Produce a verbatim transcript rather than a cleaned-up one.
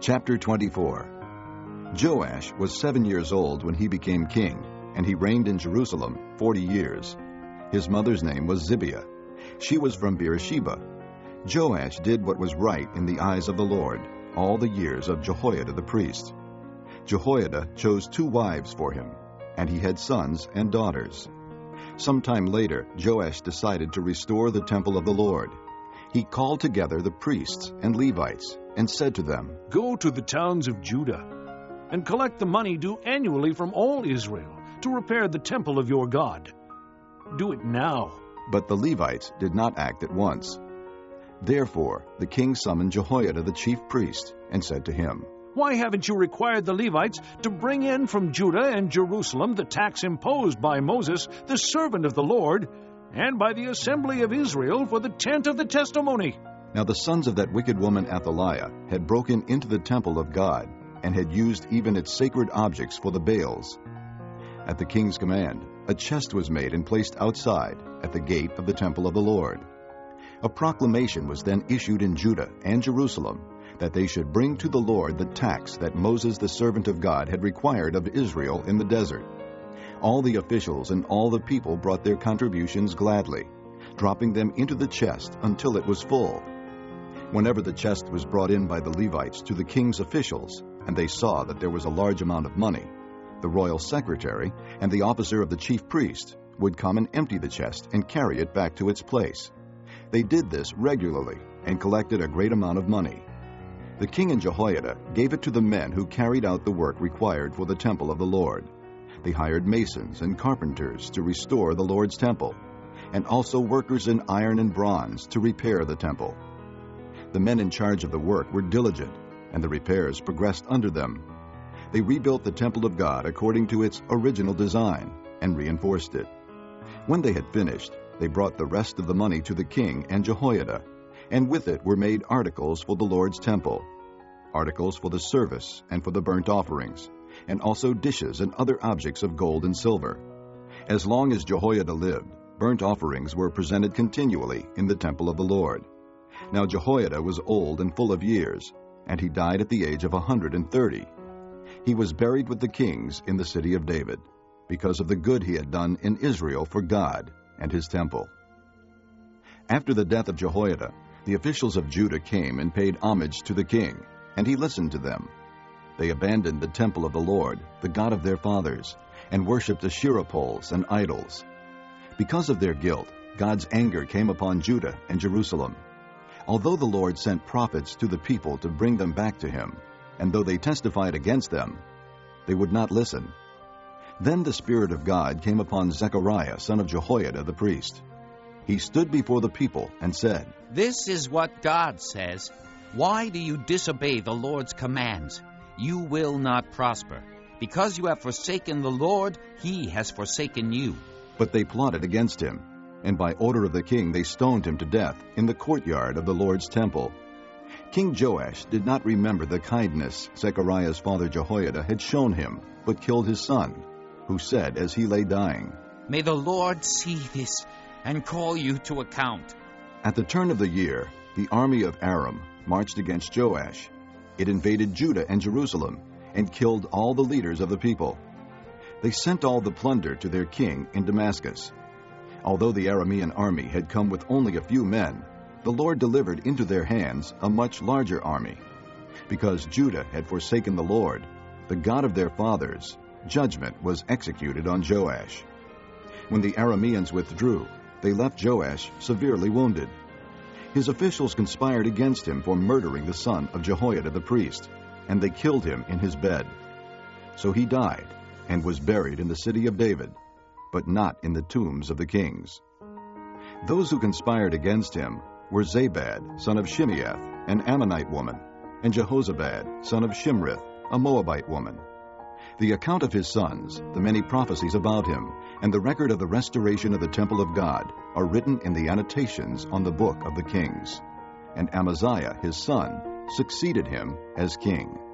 Chapter twenty-four. Joash was seven years old when he became king, and he reigned in Jerusalem forty years. His mother's name was Zibiah. She was from Beersheba. Joash did what was right in the eyes of the Lord all the years of Jehoiada the priest. Jehoiada chose two wives for him, and he had sons and daughters. Sometime later, Joash decided to restore the temple of the Lord. He called together the priests and Levites and said to them, "Go to the towns of Judah and collect the money due annually from all Israel to repair the temple of your God. Do it now." But the Levites did not act at once. Therefore the king summoned Jehoiada the chief priest and said to him, "Why haven't you required the Levites to bring in from Judah and Jerusalem the tax imposed by Moses, the servant of the Lord, and by the assembly of Israel for the tent of the testimony?" Now the sons of that wicked woman Athaliah had broken into the temple of God and had used even its sacred objects for the Baals. At the king's command, a chest was made and placed outside at the gate of the temple of the Lord. A proclamation was then issued in Judah and Jerusalem that they should bring to the Lord the tax that Moses the servant of God had required of Israel in the desert. All the officials and all the people brought their contributions gladly, dropping them into the chest until it was full. Whenever the chest was brought in by the Levites to the king's officials, and they saw that there was a large amount of money, the royal secretary and the officer of the chief priest would come and empty the chest and carry it back to its place. They did this regularly and collected a great amount of money. The king and Jehoiada gave it to the men who carried out the work required for the temple of the Lord. They hired masons and carpenters to restore the Lord's temple, and also workers in iron and bronze to repair the temple. The men in charge of the work were diligent, and the repairs progressed under them. They rebuilt the temple of God according to its original design and reinforced it. When they had finished, they brought the rest of the money to the king and Jehoiada, and with it were made articles for the Lord's temple, articles for the service and for the burnt offerings, and also dishes and other objects of gold and silver. As long as Jehoiada lived, burnt offerings were presented continually in the temple of the Lord. Now Jehoiada was old and full of years, and he died at the age of a hundred and thirty. He was buried with the kings in the city of David, because of the good he had done in Israel for God and his temple. After the death of Jehoiada, the officials of Judah came and paid homage to the king, and he listened to them. They abandoned the temple of the Lord, the God of their fathers, and worshipped Asherah poles and idols. Because of their guilt, God's anger came upon Judah and Jerusalem. Although the Lord sent prophets to the people to bring them back to him, and though they testified against them, they would not listen. Then the Spirit of God came upon Zechariah, son of Jehoiada the priest. He stood before the people and said, "This is what God says. Why do you disobey the Lord's commands? You will not prosper. Because you have forsaken the Lord, he has forsaken you." But they plotted against him, and by order of the king they stoned him to death in the courtyard of the Lord's temple. King Joash did not remember the kindness Zechariah's father Jehoiada had shown him, but killed his son, who said as he lay dying, "May the Lord see this and call you to account." At the turn of the year, the army of Aram marched against Joash. It invaded Judah and Jerusalem and killed all the leaders of the people. They sent all the plunder to their king in Damascus. Although the Aramean army had come with only a few men, the Lord delivered into their hands a much larger army. Because Judah had forsaken the Lord, the God of their fathers, judgment was executed on Joash. When the Arameans withdrew, they left Joash severely wounded. His officials conspired against him for murdering the son of Jehoiada the priest, and they killed him in his bed. So he died and was buried in the city of David, but not in the tombs of the kings. Those who conspired against him were Zabad, son of Shimeath, an Ammonite woman, and Jehozabad, son of Shimrith, a Moabite woman. The account of his sons, the many prophecies about him, and the record of the restoration of the temple of God are written in the annotations on the book of the kings. And Amaziah, his son, succeeded him as king.